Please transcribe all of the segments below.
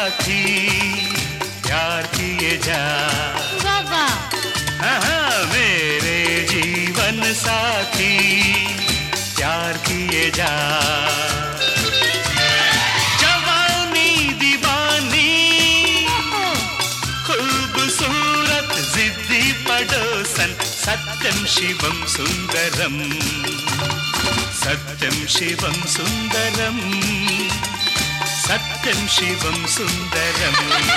साथी प्यार किए जा। बाबा हाँ, मेरे जीवन साथी प्यार किए जा। जवानी दीवानी खूबसूरत जिद्दी पड़ोसन सत्यम शिवम सुंदरम, सत्यम शिवम सुंदरम, सत्यम शिवम सुंदरम।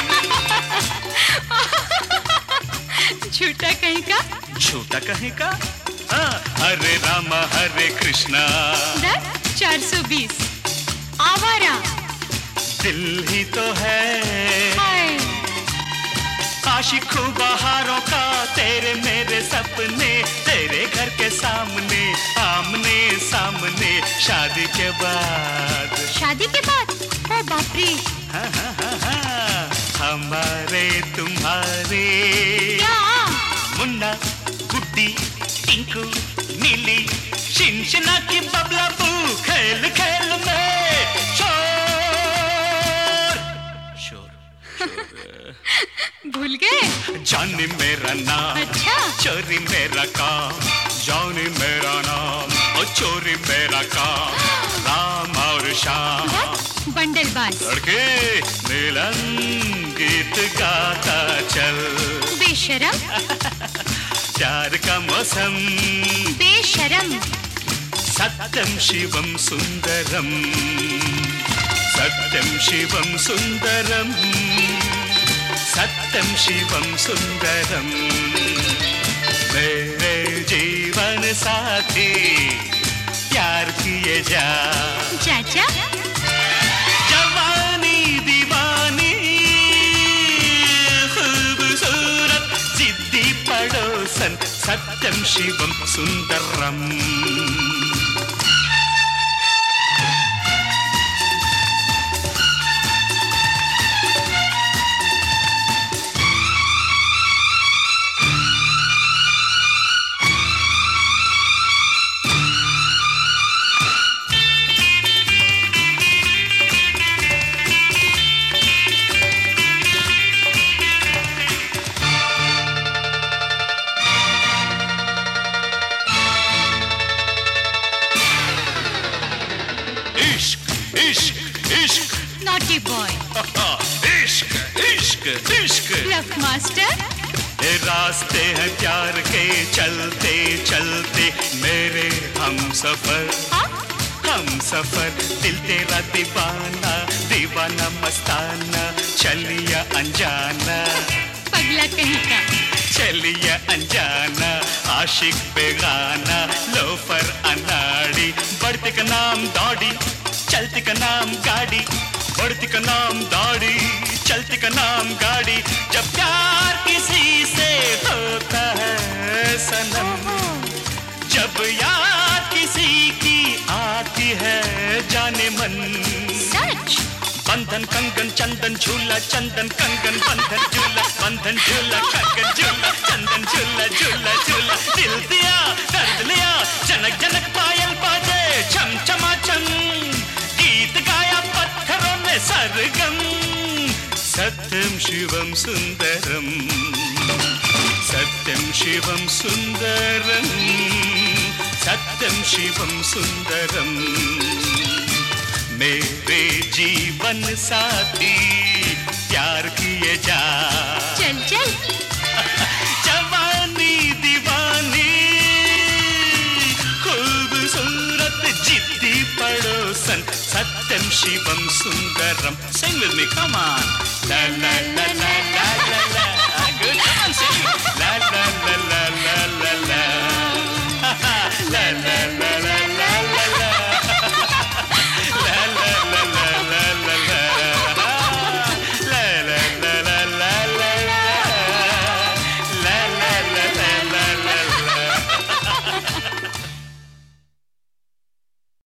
झूठा कहीं का, झूठा कहीं का। हाँ, हरे रामा हरे कृष्णा 420 आवारा दिल ही तो है। हाय आशिक बहारों का तेरे मेरे सपने, तेरे घर के सामने आमने सामने शादी के बाद। शादी के बाद ओ बाप रे। हाँ हाँ हाँ हाँ, हमारे तुम्हारे क्या मुन्ना गुड्डी टिंकू नीली शिनशिना की बबला बू खेल खेल में शोर शोर। भूल गए जानी मेरा नाम, अच्छा चोरी मेरा काम, जानी मेरा नाम और चोरी मेरा काम, राम और श्याम बंडलबाज। लड़के मिलन गीत गाता चल, बेशरम प्यार का मौसम बेशरम। सत्यम शिवम सुंदरम, सत्यम शिवम सुंदरम, सत्यम शिवम सुंदरम। मेरे जीवन साथी प्यार किए जा। चाचा जवानी दीवानी खूबसूरत जिद्दी पड़ोसन सत्यम शिवम सुंदरम। इश्क इश्क इश्क नॉटी बॉय इश्क इश्क इश्क। लव मास्टर ये रास्ते हैं प्यार के चलते चलते मेरे हम सफर, हम सफर। दिल तेरा दीवाना दीवाना मस्ताना चलिया अनजाना, पगला कहीं का चलिया अनजाना आशिक बेगाना लोफर अनाड़ी। बढ़ती का नाम दौड़ी चलती का नाम गाड़ी, बढ़ती का नाम दौड़ी चलती का नाम गाड़ी। जब प्यार किसी से होता है सनम, जब याद किसी की आती है जाने मन। सच बंधन कंगन चंदन झूला चंदन कंगन बंधन झूला बंधन झूला कंगन झूला चंदन झूला झूला झूला। दिल दिया दर्द लिया जनक जनक पायल बाजे छम छमा छम, गीत गाया पत्थरों में सरगम। सत्यम शिवम सुंदरम, सत्यम शिवम सुंदरम, सत्यम शिवम सुंदरम। मेरे जीवन साथी प्यार किए जा। चल चल जवानी दीवानी खूबसूरत जिद्दी पड़ोसन सत्यम Shivam Sundaram. Sing with me, come on. La la la la la la la. Good, come on, sing. La la la la.